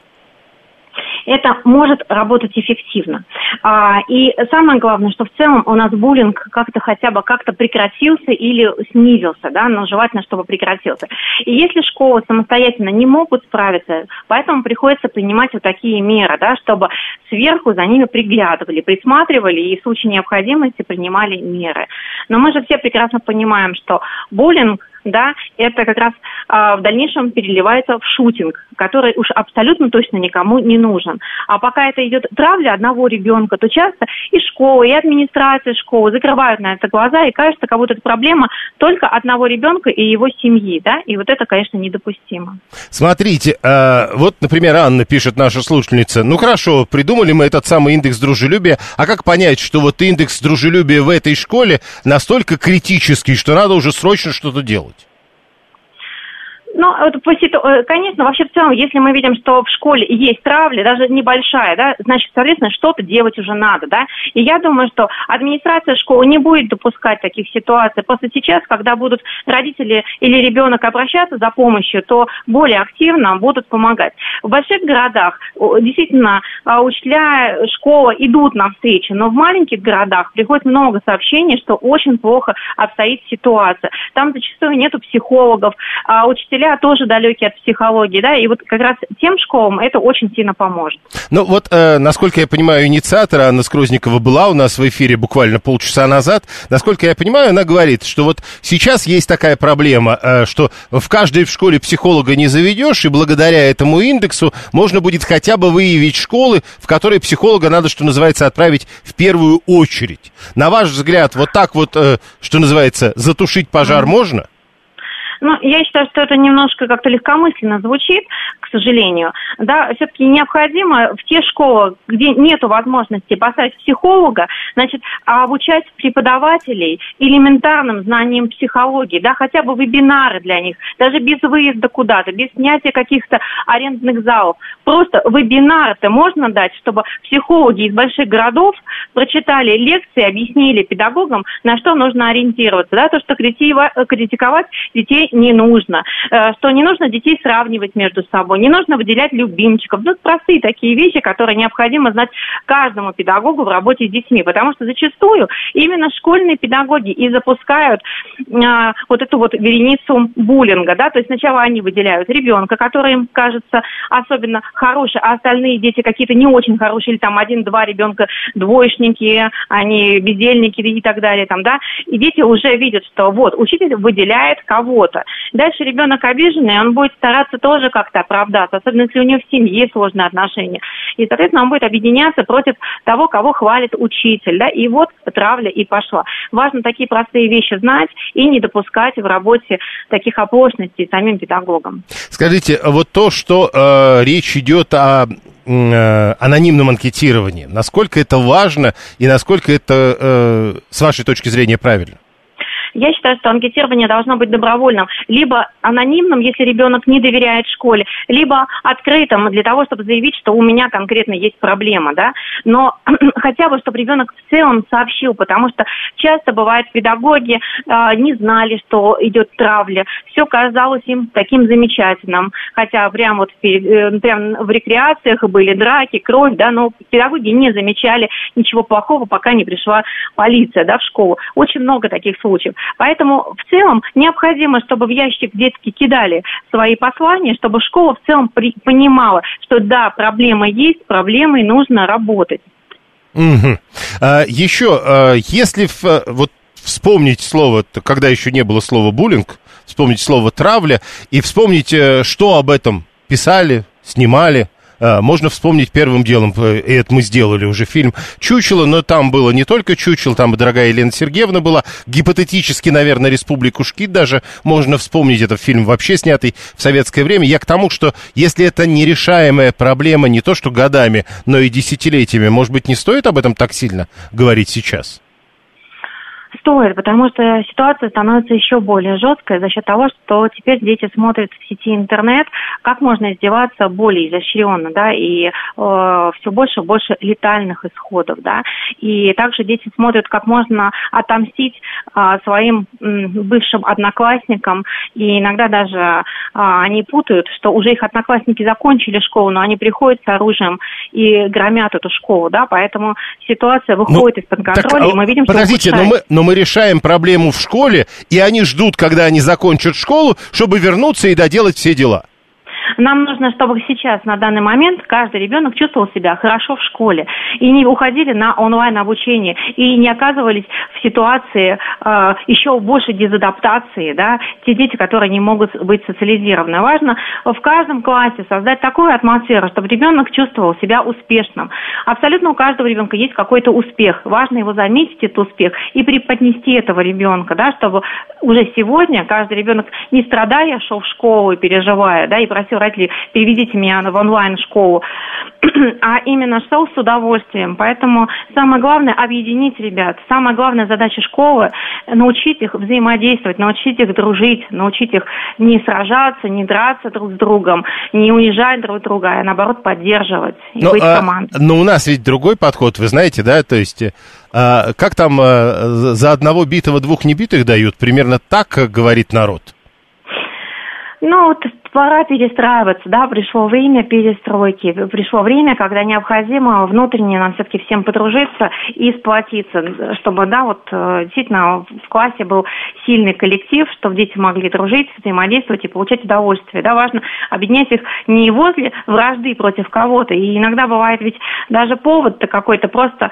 Speaker 10: Это может работать эффективно. И самое главное, что в целом у нас буллинг как-то хотя бы как-то прекратился или снизился, да, но желательно, чтобы прекратился. И если школы самостоятельно не могут справиться, поэтому приходится принимать вот такие меры, да, чтобы сверху за ними приглядывали, присматривали и в случае необходимости принимали меры. Но мы же все прекрасно понимаем, что буллинг, да, это как раз в дальнейшем переливается в шутинг, который уж абсолютно точно никому не нужен. А пока это идет травля одного ребенка, то часто и школы, и администрация школы закрывают на это глаза, и кажется, как будто это проблема только одного ребенка и его семьи, да, и вот это, конечно, недопустимо.
Speaker 4: Смотрите, вот, например, Анна пишет, наша слушательница, ну хорошо, придумали мы этот самый индекс дружелюбия, а как понять, что вот индекс дружелюбия в этой школе настолько критический, что надо уже срочно что-то делать?
Speaker 10: Ну, конечно, вообще в целом, если мы видим, что в школе есть травля, даже небольшая, да, значит, соответственно, что-то делать уже надо, да. И я думаю, что администрация школы не будет допускать таких ситуаций. Просто сейчас, когда будут родители или ребенок обращаться за помощью, то более активно будут помогать. В больших городах действительно учителя школы идут навстречу, но в маленьких городах приходит много сообщений, что очень плохо обстоит ситуация. Там зачастую нету психологов, учителя тоже далекие от психологии, да, и вот как раз тем школам это очень сильно поможет.
Speaker 4: Ну вот, насколько я понимаю, инициатор Анна Скрозникова была у нас в эфире буквально полчаса назад. Насколько я понимаю, она говорит, что вот сейчас есть такая проблема, что в каждой школе психолога не заведешь, и благодаря этому индексу можно будет хотя бы выявить школы, в которые психолога надо, что называется, отправить в первую очередь. На ваш взгляд, вот так вот, что называется, затушить пожар можно?
Speaker 10: Ну, я считаю, что это немножко как-то легкомысленно звучит, к сожалению. Да, все-таки необходимо в те школы, где нет возможности поставить психолога, значит, обучать преподавателей элементарным знаниям психологии, да, хотя бы вебинары для них, даже без выезда куда-то, без снятия каких-то арендных залов. Просто вебинары-то можно дать, чтобы психологи из больших городов прочитали лекции, объяснили педагогам, на что нужно ориентироваться, да, то, что критиковать детей не нужно, что не нужно детей сравнивать между собой, не нужно выделять любимчиков. Ну, простые такие вещи, которые необходимо знать каждому педагогу в работе с детьми, потому что зачастую именно школьные педагоги и запускают вот эту вот вереницу буллинга, да, то есть сначала они выделяют ребенка, который им кажется особенно хороший, а остальные дети какие-то не очень хорошие, или там 1-2 ребенка двоечники, они бездельники и так далее, там, да, и дети уже видят, что вот, учитель выделяет кого-то. Дальше ребенок обиженный, он будет стараться тоже как-то оправдаться, особенно если у него в семье сложные отношения. И, соответственно, он будет объединяться против того, кого хвалит учитель, да, и вот травля и пошла. Важно такие простые вещи знать и не допускать в работе таких оплошностей самим педагогам.
Speaker 4: Скажите, вот то, что речь идет о анонимном анкетировании, насколько это важно и насколько это, с вашей точки зрения, правильно?
Speaker 10: Я считаю, что анкетирование должно быть добровольным, либо анонимным, если ребенок не доверяет школе, либо открытым для того, чтобы заявить, что у меня конкретно есть проблема, да, но хотя бы, чтобы ребенок в целом сообщил, потому что часто бывает, педагоги не знали, что идет травля, все казалось им таким замечательным, хотя прям в рекреациях были драки, кровь, да, но педагоги не замечали ничего плохого, пока не пришла полиция, да, в школу. Очень много таких случаев. Поэтому в целом необходимо, чтобы в ящик детки кидали свои послания, чтобы школа в целом понимала, что да, проблема есть, с проблемой нужно работать.
Speaker 4: Угу. Еще, если вот вспомнить слово, когда еще не было слова буллинг, вспомнить слово травля и вспомнить, что об этом писали, снимали. Можно вспомнить первым делом, и это мы сделали уже, фильм «Чучело», но там было не только чучело, там и дорогая Елена Сергеевна была, гипотетически, наверное, «Республику Шкит» даже можно вспомнить, это фильм вообще снятый в советское время. Я к тому, что если это нерешаемая проблема не то что годами, но и десятилетиями, может быть, не стоит об этом так сильно говорить сейчас?
Speaker 10: Стоит, потому что ситуация становится еще более жесткой за счет того, что теперь дети смотрят в сети интернет, как можно издеваться более изощренно, да, и все больше и больше летальных исходов, да, и также дети смотрят, как можно отомстить своим бывшим одноклассникам, и иногда даже они путают, что уже их одноклассники закончили школу, но они приходят с оружием и громят эту школу, да, поэтому ситуация выходит из-под контроля, и мы видим,
Speaker 4: подождите,
Speaker 10: что
Speaker 4: но мы решаем проблему в школе, и они ждут, когда они закончат школу, чтобы вернуться и доделать все дела.
Speaker 10: Нам нужно, чтобы сейчас, на данный момент, каждый ребенок чувствовал себя хорошо в школе. И не уходили на онлайн-обучение, и не оказывались в ситуации еще больше дезадаптации, да, те дети, которые не могут быть социализированы. Важно в каждом классе создать такую атмосферу, чтобы ребенок чувствовал себя успешным. Абсолютно у каждого ребенка есть какой-то успех. Важно его заметить, этот успех, и преподнести этого ребенка, да, чтобы уже сегодня каждый ребенок, не страдая, шел в школу и переживая, да, и просил родителей: переведите меня в онлайн-школу, а именно шел с удовольствием. Поэтому самое главное — объединить ребят. Самая главная задача школы — научить их взаимодействовать, научить их дружить, научить их не сражаться, не драться друг с другом, не унижать друг друга, а наоборот поддерживать и быть командой.
Speaker 4: Но у нас ведь другой подход, вы знаете, да, то есть как там за одного битого двух небитых дают, примерно так говорит народ.
Speaker 10: Ну, вот пора перестраиваться, да, пришло время перестройки, пришло время, когда необходимо внутренне нам все-таки всем подружиться и сплотиться, чтобы, да, вот действительно в классе был сильный коллектив, чтобы дети могли дружить, взаимодействовать и получать удовольствие, да, важно объединять их не возле вражды против кого-то, и иногда бывает ведь даже повод-то какой-то, просто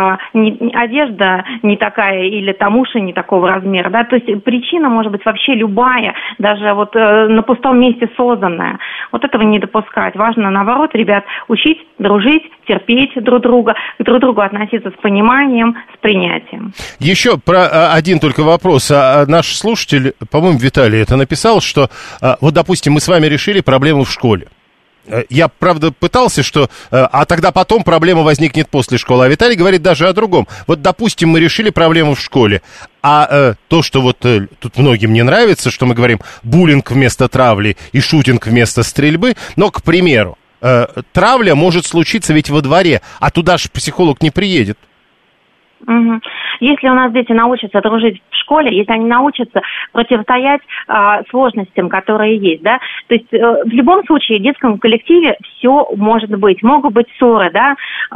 Speaker 10: одежда не такая или там уши не такого размера, да, то есть причина может быть вообще любая, даже вот на пустом месте созданная. Вот этого не допускать. Важно, наоборот, ребят, учить, дружить, терпеть друг друга, к друг другу относиться с пониманием, с принятием.
Speaker 4: Еще про один только вопрос. Наш слушатель, по-моему, Виталий это написал, что вот, допустим, мы с вами решили проблему в школе. Я, правда, пытался, что... А тогда потом проблема возникнет после школы. А Виталий говорит даже о другом. Вот, допустим, мы решили проблему в школе. А то, что вот тут многим не нравится, что мы говорим буллинг вместо травли и шутинг вместо стрельбы. Но, к примеру, травля может случиться ведь во дворе, а туда же психолог не приедет.
Speaker 10: Угу. Если у нас дети научатся дружить в школе, если они научатся противостоять сложностям, которые есть, да, то есть в любом случае в детском коллективе все может быть. Могут быть ссоры, да,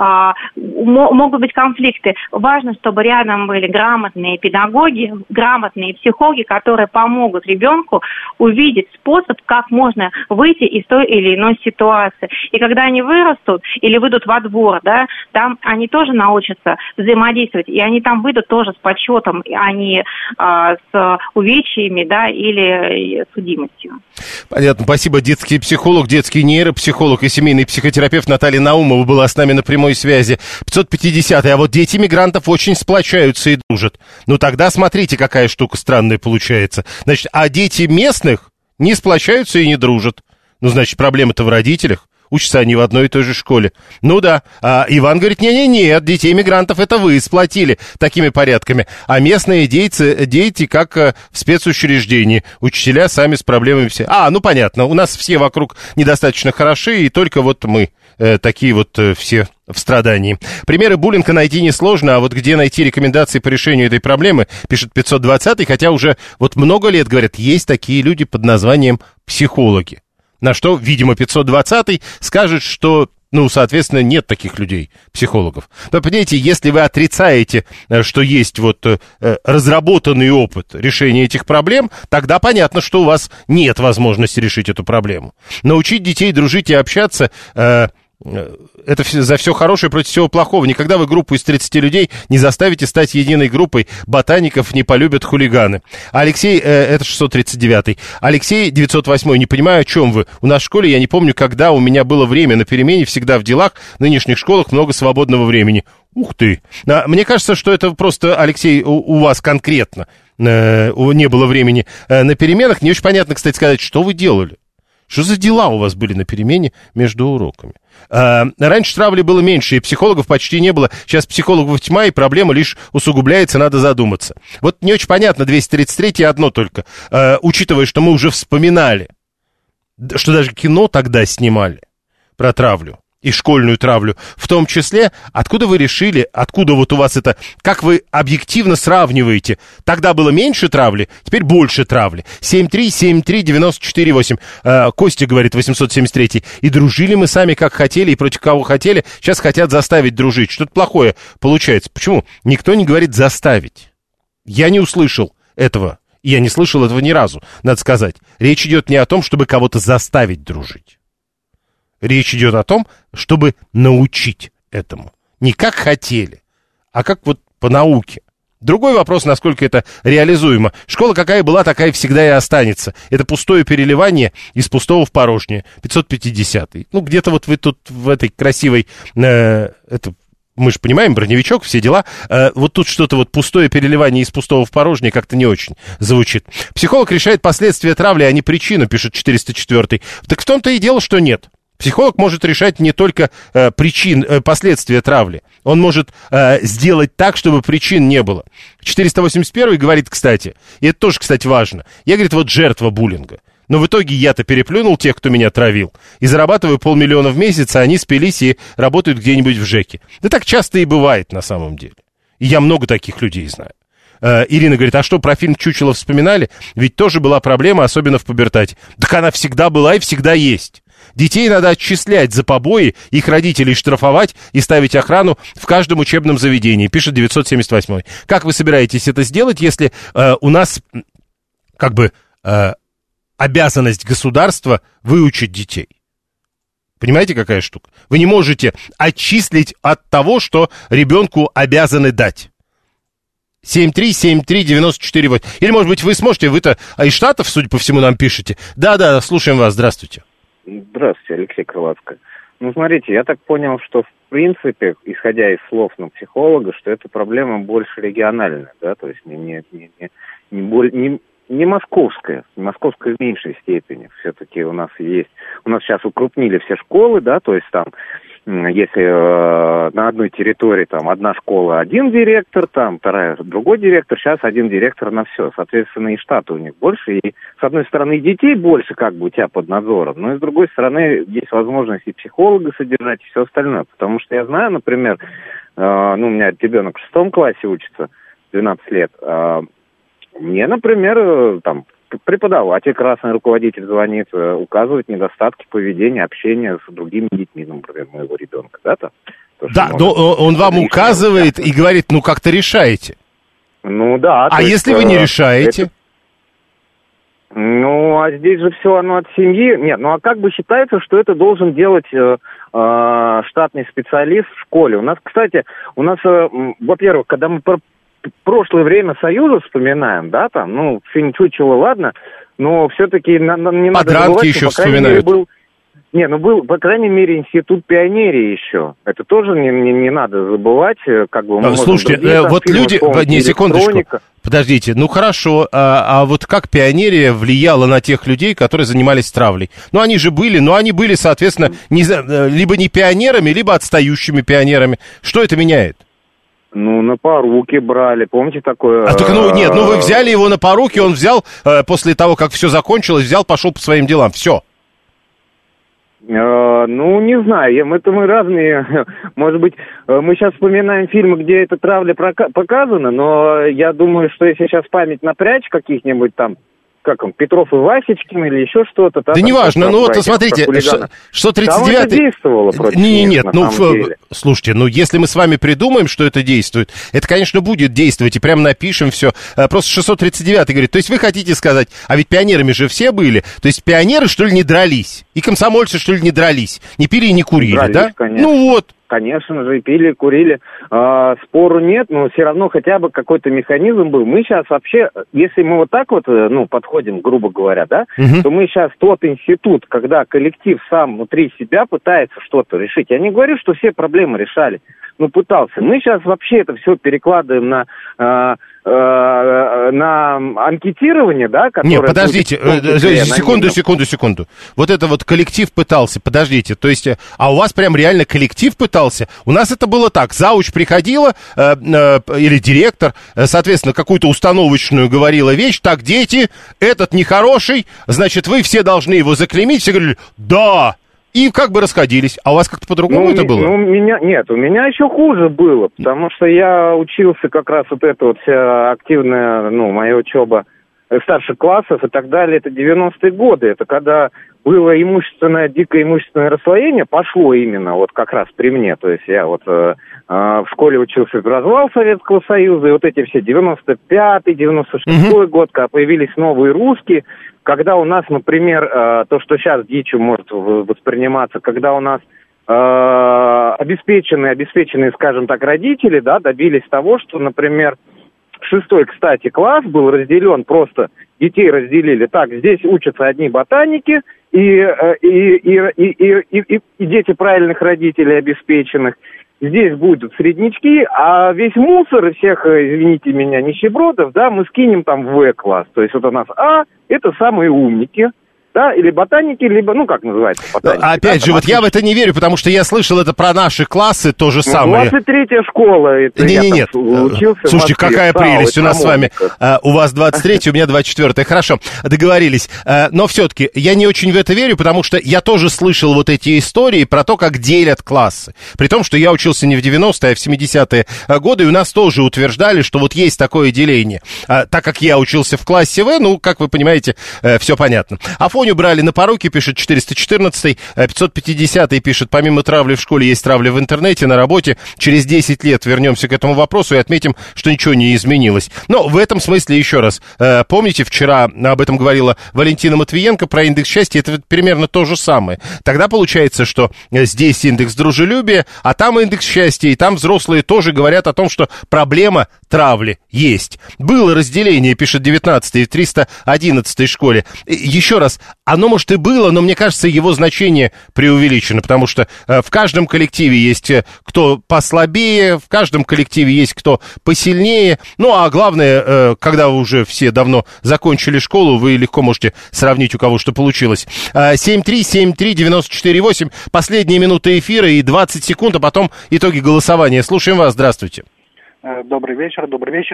Speaker 10: могут быть конфликты. Важно, чтобы рядом были грамотные педагоги, грамотные психологи, которые помогут ребенку увидеть способ, как можно выйти из той или иной ситуации. И когда они вырастут или выйдут во двор, да, там они тоже научатся взаимодействовать, и они там выйдут тоже с почетом, а не с увечьями, да, или судимостью.
Speaker 4: Понятно. Спасибо. Детский психолог, детский нейропсихолог и семейный психотерапевт Наталья Наумова была с нами на прямой связи. 550-й. А вот дети мигрантов очень сплочаются и дружат. Ну тогда смотрите, какая штука странная получается. Значит, а дети местных не сплочаются и не дружат. Ну, значит, проблема-то в родителях. Учатся они в одной и той же школе. Ну да. А Иван говорит, нет, детей мигрантов это вы сплотили такими порядками. А местные дети как в спецучреждении. Учителя сами с проблемами все. Ну понятно, у нас все вокруг недостаточно хороши, и только вот мы такие вот все в страдании. Примеры буллинга найти несложно, а вот где найти рекомендации по решению этой проблемы, пишет 520-й, хотя уже вот много лет, говорят, есть такие люди под названием психологи. На что, видимо, 520-й скажет, что, соответственно, нет таких людей, психологов. Но, понимаете, если вы отрицаете, что есть вот разработанный опыт решения этих проблем, тогда понятно, что у вас нет возможности решить эту проблему. Научить детей дружить и общаться это за все хорошее против всего плохого. Никогда вы группу из 30 людей не заставите стать единой группой. Ботаников не полюбят хулиганы. Алексей, это 639-й. Алексей, 908-й. Не понимаю, о чем вы. У нас в школе, я не помню, когда у меня было время на перемене, всегда в делах. В нынешних школах много свободного времени. Ух ты. Мне кажется, что это просто, Алексей, у вас конкретно не было времени на переменах. Не очень понятно, кстати, сказать, что вы делали. Что за дела у вас были на перемене между уроками? Раньше травли было меньше, и психологов почти не было. Сейчас психологов тьма, и проблема лишь усугубляется, надо задуматься. Вот не очень понятно, 233-й одно только. Учитывая, что мы уже вспоминали, что даже кино тогда снимали про травлю. И школьную травлю, в том числе, откуда вы решили, откуда вот у вас это, как вы объективно сравниваете, тогда было меньше травли, теперь больше травли. 7373948, Костя говорит, 873, и дружили мы сами как хотели и против кого хотели, сейчас хотят заставить дружить, что-то плохое получается. Почему? Никто не говорит заставить. Я не услышал этого, я не слышал этого ни разу, надо сказать. Речь идет не о том, чтобы кого-то заставить дружить. Речь идет о том, чтобы научить этому. Не как хотели, а как вот по науке. Другой вопрос, насколько это реализуемо. Школа какая была, такая всегда и останется. Это пустое переливание из пустого в порожнее. 550-й. Где-то вот вы тут в этой красивой... мы же понимаем, броневичок, все дела. Вот тут что-то вот пустое переливание из пустого в порожнее как-то не очень звучит. Психолог решает последствия травли, а не причину, пишет 404-й. Так в том-то и дело, что нет. Психолог может решать не только последствия травли. Он может сделать так, чтобы причин не было. 481 говорит, кстати, и это тоже, кстати, важно. Я, говорит, вот жертва буллинга. Но в итоге я-то переплюнул тех, кто меня травил, и зарабатываю 500 000 в месяц, а они спились и работают где-нибудь в ЖЭКе. Да так часто и бывает на самом деле. И я много таких людей знаю. Ирина говорит, а что, про фильм «Чучело» вспоминали? Ведь тоже была проблема, особенно в пубертате. Так она всегда была и всегда есть. Детей надо отчислять за побои, их родителей штрафовать и ставить охрану в каждом учебном заведении, пишет 978. Как вы собираетесь это сделать, если у нас обязанность государства выучить детей? Понимаете, какая штука? Вы не можете отчислить от того, что ребенку обязаны дать. 7373948. Или, может быть, вы сможете, вы-то из Штатов, судя по всему, нам пишете. Да, слушаем вас, здравствуйте.
Speaker 11: Здравствуйте, Алексей Крылатский. Смотрите, я так понял, что в принципе, исходя из слов психолога, что эта проблема больше региональная, да, то есть не московская, не московская в меньшей степени. Все-таки у нас сейчас укрупнили все школы, да, то есть там, если на одной территории там одна школа один директор, там вторая другой директор, сейчас один директор на все. Соответственно, и штата у них больше, и с одной стороны и детей больше у тебя под надзором, но и с другой стороны есть возможность и психолога содержать, и все остальное. Потому что я знаю, например, у меня ребенок в 6 классе учится, 12 лет, мне, например, преподаватель, красный руководитель звонит, указывает недостатки поведения, общения с другими детьми, например, моего ребенка, да?
Speaker 4: Но он вам указывает и говорит, как-то решаете.
Speaker 11: Да.
Speaker 4: А если вы не решаете?
Speaker 11: А здесь же все оно от семьи. Нет, считается, что это должен делать штатный специалист в школе. У нас, во-первых, когда мы прошлое время Союза вспоминаем, да, фильм «Чучело», ладно, но все-таки не надо забывать,
Speaker 4: еще
Speaker 11: что, по крайней мере, был... Не, ну был, по крайней мере, институт пионерии еще. Это тоже не надо забывать, как бы...
Speaker 4: Слушайте, вот люди... Не, секундочку. Подождите, ну хорошо, а вот как пионерия влияла на тех людей, которые занимались травлей? Ну они же были, соответственно, либо не пионерами, либо отстающими пионерами. Что это меняет?
Speaker 11: Ну, на поруки брали, помните такое?
Speaker 4: Вы взяли его на поруки, он взял, после того, как все закончилось, пошел по своим делам, все.
Speaker 11: Ну, не знаю, мы разные, может быть, мы сейчас вспоминаем фильмы, где эта травля показана, но я думаю, что если сейчас память напрячь каких-нибудь там, как он, Петров и Васечкин или еще что-то.
Speaker 4: Да неважно, ну вот смотрите, что 39-й...
Speaker 11: действовало против них,
Speaker 4: Нет, слушайте, если мы с вами придумаем, что это действует, это, конечно, будет действовать, и прям напишем все. Просто 639-й говорит, то есть вы хотите сказать, а ведь пионерами же все были, то есть пионеры, что ли, не дрались? И комсомольцы, что ли, не дрались? Не пили и не курили, дрались, да?
Speaker 11: Конечно.
Speaker 4: Ну вот.
Speaker 11: Конечно же, пили, курили. Спору нет, но все равно хотя бы какой-то механизм был. Мы сейчас вообще, если мы вот так вот, подходим, грубо говоря, да, то мы сейчас тот институт, когда коллектив сам внутри себя пытается что-то решить. Я не говорю, что все проблемы решали, но пытался. Мы сейчас вообще это все перекладываем на анкетирование, да, которое...
Speaker 4: Нет, подождите, секунду. Вот это вот коллектив пытался, подождите, то есть, а у вас прям реально коллектив пытался? У нас это было так, зауч приходила, или директор, соответственно, какую-то установочную говорила вещь, так, дети, этот нехороший, значит, вы все должны его заклеймить, все говорили, да, и как бы расходились. А у вас как-то по-другому это было?
Speaker 11: У меня еще хуже было, потому что я учился как раз вот это вот вся активная, моя учеба старших классов и так далее, это 90-е годы, это когда было дикое имущественное расслоение, пошло именно вот как раз при мне, то есть я вот в школе учился в развал Советского Союза, и вот эти все 95-й, 96-й год, когда появились новые русские, когда у нас, например, то, что сейчас дичью может восприниматься, когда у нас обеспеченные, скажем так, родители, да, добились того, что, например, 6-й, кстати, класс был разделен, просто детей разделили. Так, здесь учатся одни ботаники и дети правильных родителей обеспеченных. Здесь будут среднячки, а весь мусор и всех, извините меня, нищебродов, да, мы скинем там в В-класс. То есть вот у нас это самые умники, да, или ботаники, либо, как называется, ботаники.
Speaker 4: Опять же, вот я в это не верю, потому что я слышал это про наши классы, то же самое.
Speaker 11: 23-я школа.
Speaker 4: Нет. Слушайте, какая прелесть у нас с вами. У вас 23-я, у меня 24-я. Хорошо, договорились. Но все-таки я не очень в это верю, потому что я тоже слышал вот эти истории про то, как делят классы. При том, что я учился не в 90-е, а в 70-е годы, и у нас тоже утверждали, что вот есть такое деление. Так как я учился в классе В, как вы понимаете, все понятно. Афоню брали на поруки, пишет 414-й, 550-й пишет, помимо травли в школе есть травля в интернете, на работе. Через 10 лет вернемся к этому вопросу и отметим, что ничего не изменилось. Но в этом смысле еще раз, помните, вчера об этом говорила Валентина Матвиенко про индекс счастья, это примерно то же самое. Тогда получается, что здесь индекс дружелюбия, а там индекс счастья, и там взрослые тоже говорят о том, что проблема травли есть. Было разделение, пишет 19-й, в 311-й школе. Еще раз, оно, может, и было, но мне кажется, его значение преувеличено, потому что в каждом коллективе есть кто послабее, в каждом коллективе есть кто посильнее. А главное, когда вы уже все давно закончили школу, вы легко можете сравнить, у кого что получилось. 7373948, последние минуты эфира и 20 секунд, а потом итоги голосования. Слушаем вас, здравствуйте.
Speaker 12: Добрый вечер.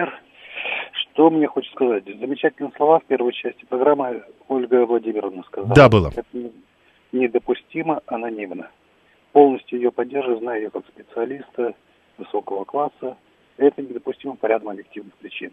Speaker 12: Что мне хочется сказать? Замечательные слова в первой части программы Ольга Владимировна сказала.
Speaker 4: Да, было.
Speaker 12: Это недопустимо анонимно. Полностью ее поддерживаю, знаю ее как специалиста высокого класса. Это недопустимо по ряду объективных причин.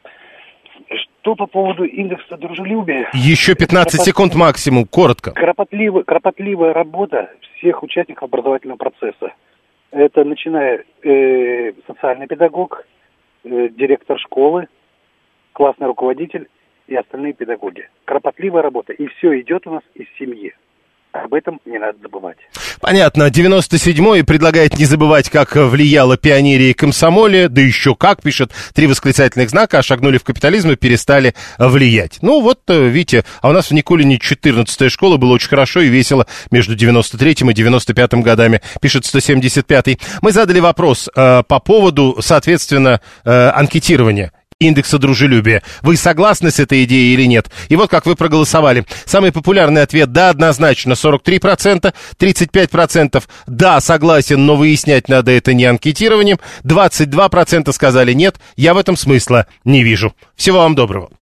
Speaker 12: Что по поводу индекса дружелюбия?
Speaker 4: Еще 15 секунд максимум, коротко.
Speaker 12: Кропотливая работа всех участников образовательного процесса. Это начиная социальный педагог, директор школы, классный руководитель и остальные педагоги. Кропотливая работа. И все идет у нас из семьи. Об этом не надо забывать.
Speaker 4: Понятно. 97-й предлагает не забывать, как влияло пионерии и комсомоле, да еще как, пишет 3 восклицательных знака, а шагнули в капитализм и перестали влиять. Ну вот, видите, а у нас в Никулине 14-я школа, было очень хорошо и весело между 93-м и 95-м годами, пишет 175-й. Мы задали вопрос по поводу, соответственно, анкетирования. Индекса дружелюбия. Вы согласны с этой идеей или нет? И вот как вы проголосовали. Самый популярный ответ «да» однозначно 43%, 35% «да, согласен, но выяснять надо это не анкетированием», 22% сказали «нет, я в этом смысла не вижу». Всего вам доброго.